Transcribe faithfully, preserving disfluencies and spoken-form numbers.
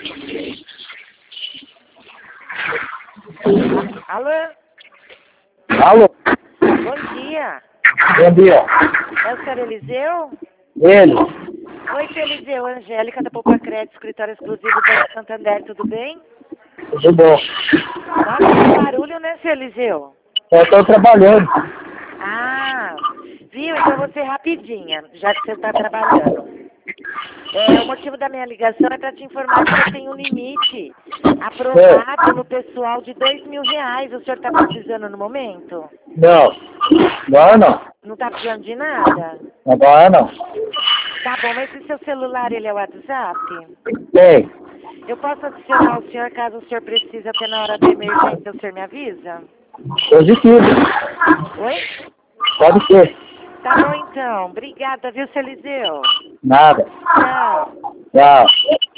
Alô? Alô? Bom dia. Bom dia. É o senhor Eliseu? Ele? Oi, seu Eliseu. Angélica da Poupa Crédito, escritório exclusivo do Banco Santander, tudo bem? Tudo bom. Nossa, que barulho, né, seu Eliseu? Eu estou trabalhando. Ah, viu? Então eu vou ser rapidinha, já que você está trabalhando. É, o motivo da minha ligação é para te informar que eu tenho um limite aprovado no pessoal de dois mil reais. O senhor está precisando no momento? Não. Agora não. Não está precisando de nada? Agora não. Tá bom, mas esse seu celular, ele é o WhatsApp? Tem. Eu posso adicionar o senhor caso o senhor precise até na hora da emergência, o senhor me avisa? Positivo. Oi? Pode ser. Tá bom então. Obrigada, viu, seu Eliseu? Nada. Tchau. Tchau.